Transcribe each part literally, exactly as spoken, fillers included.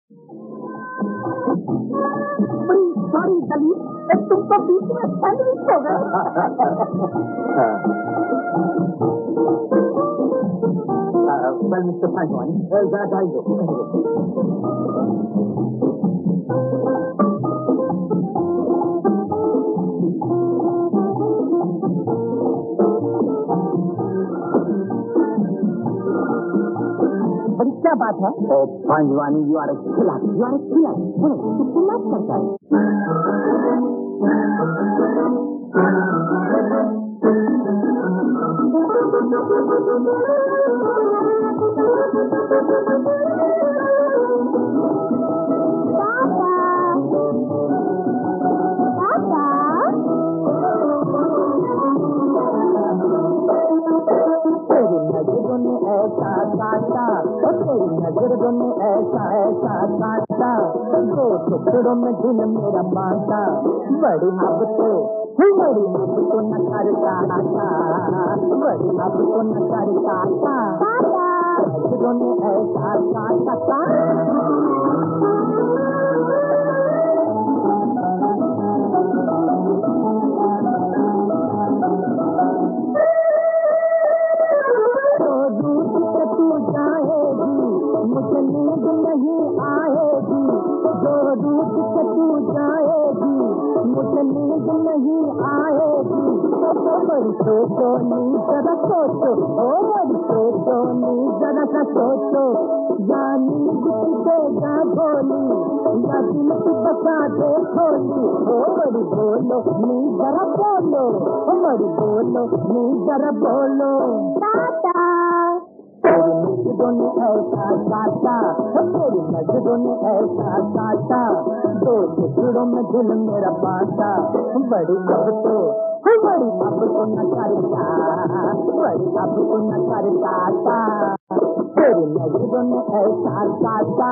बड़ी सॉरी दलील, तुम तो बीच में सैंडविच हो गए। वेल मिस्टर पांचवानी, जरा गाड़ी दो। बड़ी क्या बात है? ओ पांचवानी, यू आर ए खिलाफ, यू आर ए खिलाफ। सुनो, तू खिलाफ करता है। ऐसा काटा, तेरी नजरों ने ऐसा ऐसा काटा, दो टुकड़ों में दिल मेरा बांटा, बड़ी अब तो बड़ी अब तो न कर काटा, बड़ी अब तो न कर काटा, नजरों ने ऐसा काटा। मुझे नींद नहीं आएगी, जो रूठ के तू जाएगी, मुझे नींद नहीं आएगी। ओ बड़ी सोचो नी जरा सोचो, ओ बड़ी सोचो नी जरा सा सोचो, या नींद देगा गोली, या दिल की बचा दे खोली। ओ बड़ी बोलो नी जरा बोलो, ओ बड़ी बोलो नी जरा बोलो। टाटा तेरी नजरों ने ऐसा काटा, तेरी नजरों ने ऐसा काटा, दो टुकड़ों में दिल मेरा बांटा, बड़ी अब तो बड़ी अब तो न करता, बड़ी अब तो न करता, तेरी नजरों ने ऐसा काटा।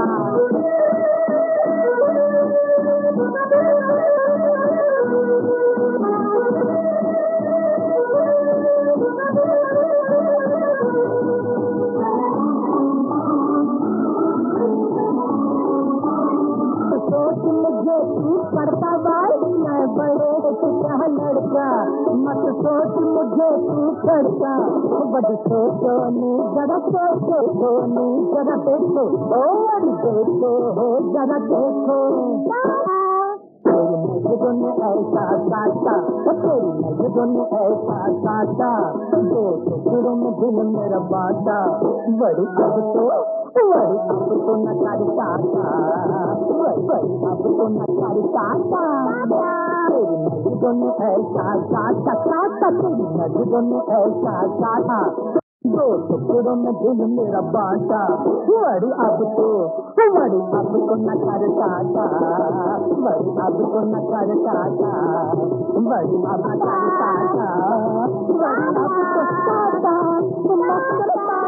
मुझे तू करता भाई, मैं बड़े क्या लड़का, मत सोच मुझे तू करता, बड़ी सोचो नी जरा सोचो, नी जरा देखो, और देखो हो जरा देखो। तेरी नजरों ने ऐसा काटा, तेरी नजरों ने ऐसा काटा, दो टुकड़ों में दिल मेरा बांटा, बड़ी अब तो बड़ी अब तो न करता, बड़ी अब तो न करता। तेरी नजरों ने ऐसा काटा काटा, तेरी नजरों ने ऐसा काटा, दो टुकड़ों में दिल मेरा बांटा, बड़ी अब तो बड़ी अब तो न करता, बड़ी अब तो न करता, बड़ी अब करता, बड़ी अब तो करता।